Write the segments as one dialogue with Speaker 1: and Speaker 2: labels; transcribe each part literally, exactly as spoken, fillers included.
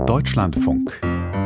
Speaker 1: Deutschlandfunk.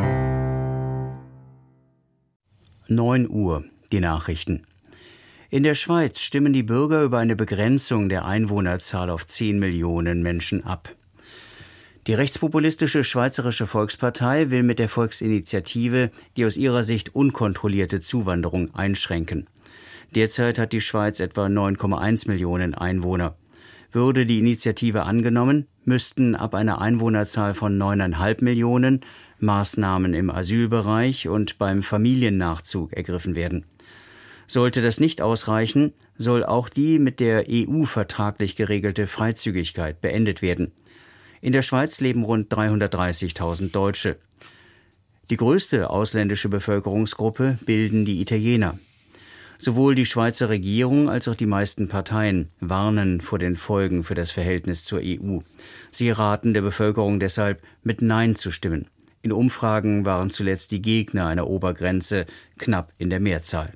Speaker 2: neun Uhr, die Nachrichten. In der Schweiz stimmen die Bürger über eine Begrenzung der Einwohnerzahl auf zehn Millionen Menschen ab. Die rechtspopulistische Schweizerische Volkspartei will mit der Volksinitiative die aus ihrer Sicht unkontrollierte Zuwanderung einschränken. Derzeit hat die Schweiz etwa neun Komma eins Millionen Einwohner. Würde die Initiative angenommen, müssten ab einer Einwohnerzahl von neun Komma fünf Millionen Maßnahmen im Asylbereich und beim Familiennachzug ergriffen werden. Sollte das nicht ausreichen, soll auch die mit der E U vertraglich geregelte Freizügigkeit beendet werden. In der Schweiz leben rund dreihundertdreißigtausend Deutsche. Die größte ausländische Bevölkerungsgruppe bilden die Italiener. Sowohl die Schweizer Regierung als auch die meisten Parteien warnen vor den Folgen für das Verhältnis zur E U. Sie raten der Bevölkerung deshalb, mit Nein zu stimmen. In Umfragen waren zuletzt die Gegner einer Obergrenze knapp in der Mehrzahl.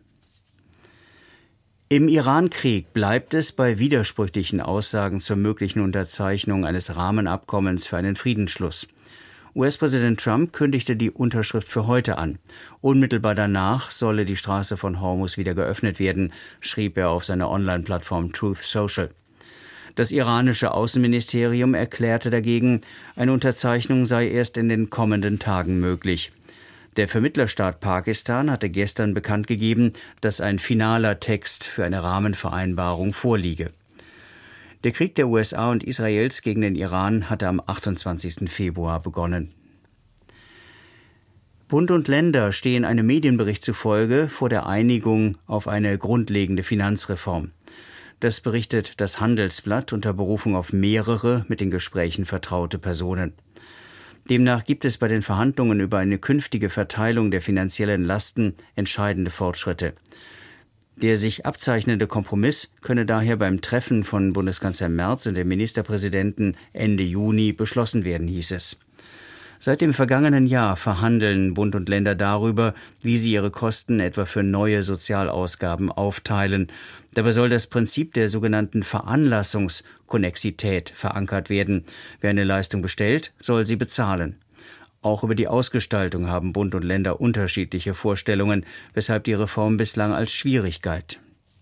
Speaker 2: Im Iran-Krieg bleibt es bei widersprüchlichen Aussagen zur möglichen Unterzeichnung eines Rahmenabkommens für einen Friedensschluss. U S-Präsident Trump kündigte die Unterschrift für heute an. Unmittelbar danach solle die Straße von Hormuz wieder geöffnet werden, schrieb er auf seiner Online-Plattform Truth Social. Das iranische Außenministerium erklärte dagegen, eine Unterzeichnung sei erst in den kommenden Tagen möglich. Der Vermittlerstaat Pakistan hatte gestern bekannt gegeben, dass ein finaler Text für eine Rahmenvereinbarung vorliege. Der Krieg der U S A und Israels gegen den Iran hatte am achtundzwanzigsten Februar begonnen. Bund und Länder stehen einem Medienbericht zufolge vor der Einigung auf eine grundlegende Finanzreform. Das berichtet das Handelsblatt unter Berufung auf mehrere mit den Gesprächen vertraute Personen. Demnach gibt es bei den Verhandlungen über eine künftige Verteilung der finanziellen Lasten entscheidende Fortschritte. Der sich abzeichnende Kompromiss könne daher beim Treffen von Bundeskanzler Merz und dem Ministerpräsidenten Ende Juni beschlossen werden, hieß es. Seit dem vergangenen Jahr verhandeln Bund und Länder darüber, wie sie ihre Kosten etwa für neue Sozialausgaben aufteilen. Dabei soll das Prinzip der sogenannten Veranlassungskonnexität verankert werden. Wer eine Leistung bestellt, soll sie bezahlen. Auch über die Ausgestaltung haben Bund und Länder unterschiedliche Vorstellungen, weshalb die Reform bislang als schwierig galt.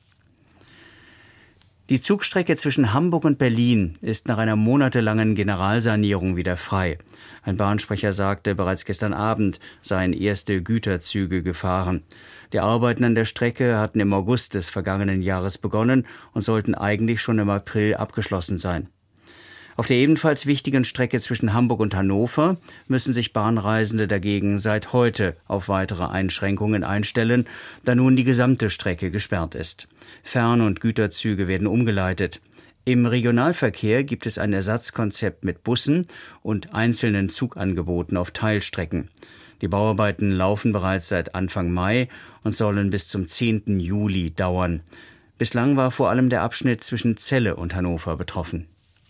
Speaker 2: Die Zugstrecke zwischen Hamburg und Berlin ist nach einer monatelangen Generalsanierung wieder frei. Ein Bahnsprecher sagte, bereits gestern Abend seien erste Güterzüge gefahren. Die Arbeiten an der Strecke hatten im August des vergangenen Jahres begonnen und sollten eigentlich schon im April abgeschlossen sein. Auf der ebenfalls wichtigen Strecke zwischen Hamburg und Hannover müssen sich Bahnreisende dagegen seit heute auf weitere Einschränkungen einstellen, da nun die gesamte Strecke gesperrt ist. Fern- und Güterzüge werden umgeleitet. Im Regionalverkehr gibt es ein Ersatzkonzept mit Bussen und einzelnen Zugangeboten auf Teilstrecken. Die Bauarbeiten laufen bereits seit Anfang Mai und sollen bis zum zehnten Juli dauern. Bislang war vor allem der Abschnitt zwischen Celle und Hannover betroffen.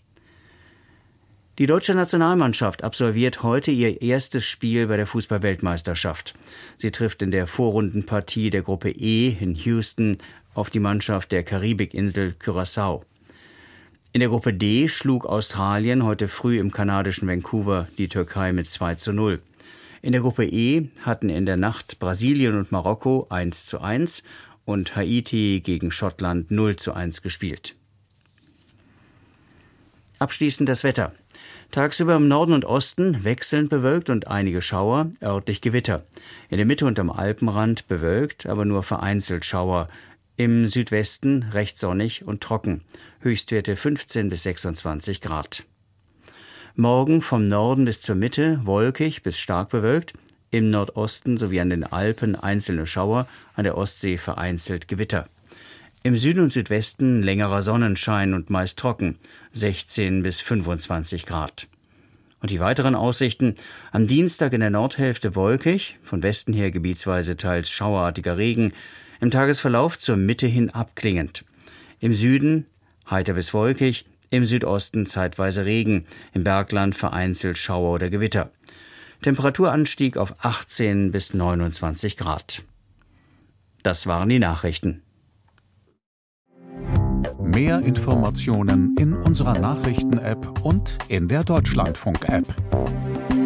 Speaker 2: Die deutsche Nationalmannschaft absolviert heute ihr erstes Spiel bei der Fußball-Weltmeisterschaft. Sie trifft in der Vorrundenpartie der Gruppe E in Houston auf die Mannschaft der Karibikinsel Curaçao. In der Gruppe D schlug Australien heute früh im kanadischen Vancouver die Türkei mit zwei zu null. In der Gruppe E hatten in der Nacht Brasilien und Marokko eins zu eins und Haiti gegen Schottland null zu eins gespielt. Abschließend das Wetter. Tagsüber im Norden und Osten wechselnd bewölkt und einige Schauer, örtlich Gewitter. In der Mitte und am Alpenrand bewölkt, aber nur vereinzelt Schauer. Im Südwesten recht sonnig und trocken. Höchstwerte fünfzehn bis sechsundzwanzig Grad. Morgen vom Norden bis zur Mitte wolkig bis stark bewölkt. Im Nordosten sowie an den Alpen einzelne Schauer, an der Ostsee vereinzelt Gewitter. Im Süden und Südwesten längerer Sonnenschein und meist trocken, sechzehn bis fünfundzwanzig Grad. Und die weiteren Aussichten: am Dienstag in der Nordhälfte wolkig, von Westen her gebietsweise teils schauerartiger Regen, im Tagesverlauf zur Mitte hin abklingend. Im Süden heiter bis wolkig, im Südosten zeitweise Regen, im Bergland vereinzelt Schauer oder Gewitter. Temperaturanstieg auf achtzehn bis neunundzwanzig Grad. Das waren die Nachrichten.
Speaker 1: Mehr Informationen in unserer Nachrichten-App und in der Deutschlandfunk-App.